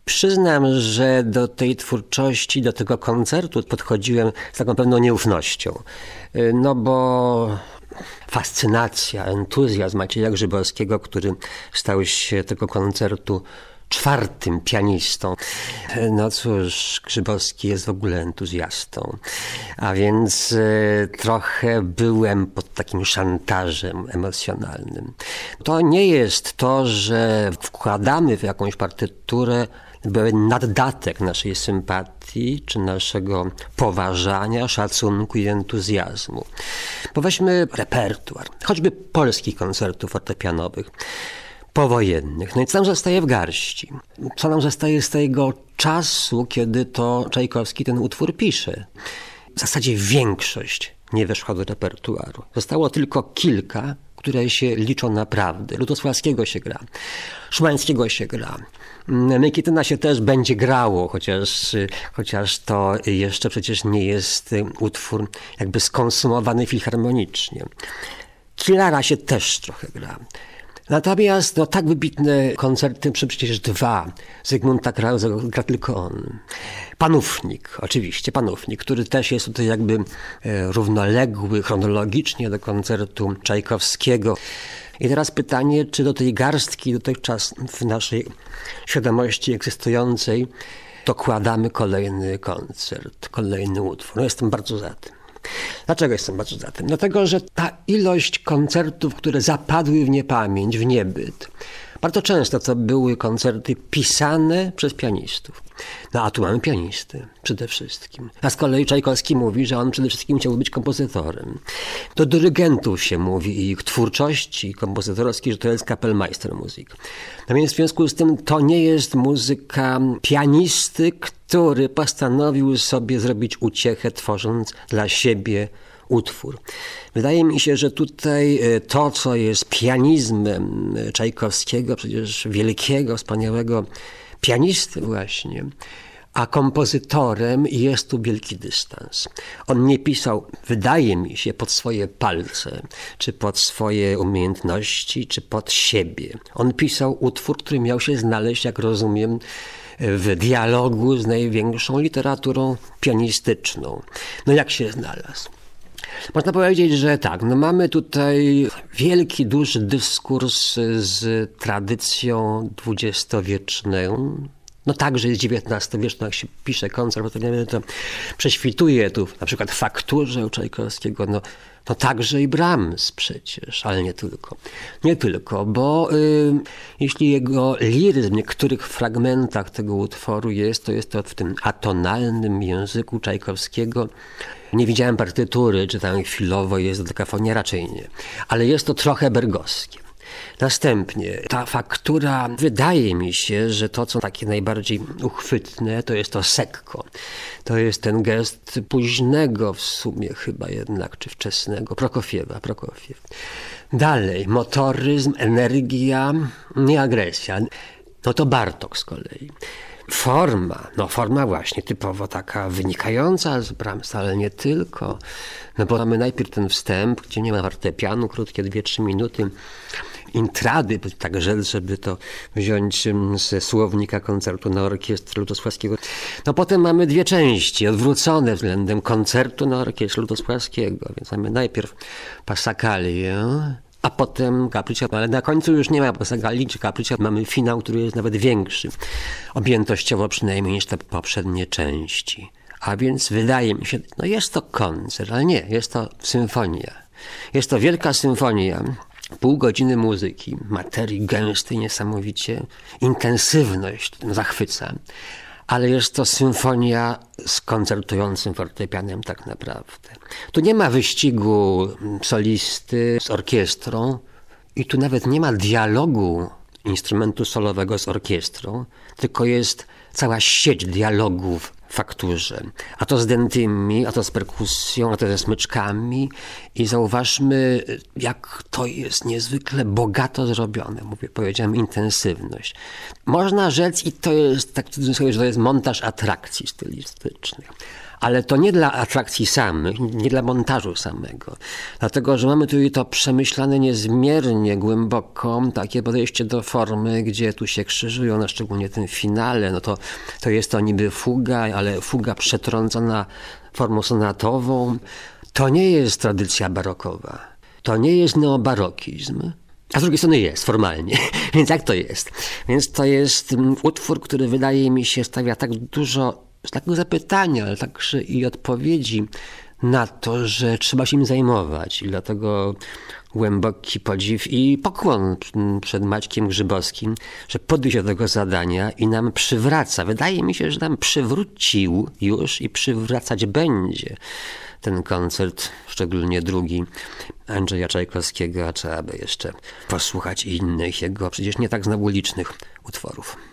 Przyznam, że do tej twórczości, do tego koncertu podchodziłem z taką pewną nieufnością. No bo fascynacja, entuzjazm Macieja Grzybowskiego, który stał się tego koncertu czwartym pianistą. No cóż, Grzybowski jest w ogóle entuzjastą, a więc trochę byłem pod takim szantażem emocjonalnym. To nie jest to, że wkładamy w jakąś partyturę pewien naddatek naszej sympatii, czy naszego poważania, szacunku i entuzjazmu. Bo weźmy repertuar, choćby polskich koncertów fortepianowych, powojennych. No i co nam zostaje w garści? Co nam zostaje z tego czasu, kiedy to Czajkowski ten utwór pisze? W zasadzie większość nie weszła do repertuaru. Zostało tylko kilka, które się liczą naprawdę. Lutosławskiego się gra, Szymańskiego się gra. Mykityna się też będzie grało, chociaż to jeszcze przecież nie jest utwór jakby skonsumowany filharmonicznie. Kilara się też trochę gra. Natomiast tak wybitne koncerty, przecież dwa, Zygmunta Krausa gra tylko on. Panównik, oczywiście, Panównik, który też jest tutaj jakby równoległy chronologicznie do koncertu Czajkowskiego. I teraz pytanie, czy do tej garstki dotychczas w naszej świadomości egzystującej dokładamy kolejny koncert, kolejny utwór. No jestem bardzo za tym. Dlaczego jestem bardzo za tym? Dlatego, że ta ilość koncertów, które zapadły w niepamięć, w niebyt, bardzo często to były koncerty pisane przez pianistów. No a tu mamy pianisty przede wszystkim. A z kolei Czajkowski mówi, że on przede wszystkim chciał być kompozytorem. Do dyrygentów się mówi i ich twórczości kompozytorskiej, że to jest Kapellmeistermusik. No więc w związku z tym to nie jest muzyka pianisty, który postanowił sobie zrobić uciechę, tworząc dla siebie utwór. Wydaje mi się, że tutaj to, co jest pianizmem Czajkowskiego, przecież wielkiego, wspaniałego pianisty właśnie, a kompozytorem jest tu wielki dystans. On nie pisał, wydaje mi się, pod swoje palce, czy pod swoje umiejętności, czy pod siebie. On pisał utwór, który miał się znaleźć, jak rozumiem, w dialogu z największą literaturą pianistyczną. No jak się znalazł? Można powiedzieć, że tak, no mamy tutaj wielki, duży dyskurs z tradycją dwudziestowieczną, no także jest XIX-wieczna, jak się pisze koncert, to prześwituje tu na przykład w fakturze u Czajkowskiego, no także i Brahms przecież, ale nie tylko. Nie tylko, bo jeśli jego liryzm w niektórych fragmentach tego utworu to jest to w tym atonalnym języku Czajkowskiego. Nie widziałem partytury, czy tam chwilowo jest dekafonia, raczej nie. Ale jest to trochę bergowskie. Następnie ta faktura, wydaje mi się, że to, co takie najbardziej uchwytne, to jest to sekko. To jest ten gest późnego w sumie chyba jednak, czy wczesnego, Prokofiew. Dalej, motoryzm, energia, nie agresja. No to Bartók z kolei. Forma właśnie typowo taka wynikająca z Brahmsa, ale nie tylko. No bo mamy najpierw ten wstęp, gdzie nie ma fortepianu, krótkie 2-3 minuty, intrady, tak rzec, żeby to wziąć ze słownika koncertu na orkiestrę Lutosławskiego. No potem mamy dwie części, odwrócone względem koncertu na orkiestrę Lutosławskiego, więc mamy najpierw Passacaglia, a potem Capriccia, ale na końcu już nie ma Passacagli czy Capriccia, mamy finał, który jest nawet większy, objętościowo przynajmniej niż te poprzednie części. A więc wydaje mi się, no jest to koncert, ale nie, jest to symfonia. Jest to wielka symfonia, pół godziny muzyki, materii gęstej niesamowicie, intensywność zachwyca, ale jest to symfonia z koncertującym fortepianem tak naprawdę. Tu nie ma wyścigu solisty z orkiestrą i tu nawet nie ma dialogu instrumentu solowego z orkiestrą, tylko jest cała sieć dialogów w fakturze. A to z dentymi, a to z perkusją, a to ze smyczkami. I zauważmy, jak to jest niezwykle bogato zrobione. Powiedziałem intensywność. Można rzec, i to jest tak w cudzysłowie, że to jest montaż atrakcji stylistycznych. Ale to nie dla atrakcji samych, nie dla montażu samego. Dlatego, że mamy tutaj to przemyślane niezmiernie głęboko, takie podejście do formy, gdzie tu się krzyżują, no szczególnie w tym finale, no to jest to niby fuga, ale fuga przetrącona formą sonatową. To nie jest tradycja barokowa. To nie jest neobarokizm. A z drugiej strony jest, formalnie. Więc jak to jest? Więc to jest utwór, który wydaje mi się stawia tak dużo takiego zapytania, ale także i odpowiedzi na to, że trzeba się im zajmować. I dlatego głęboki podziw i pokłon przed Maćkiem Grzybowskim, że podjął się do tego zadania i nam przywraca. Wydaje mi się, że nam przywrócił już i przywracać będzie ten koncert, szczególnie drugi Andrzeja Czajkowskiego, a trzeba by jeszcze posłuchać innych jego, przecież nie tak znowu licznych utworów.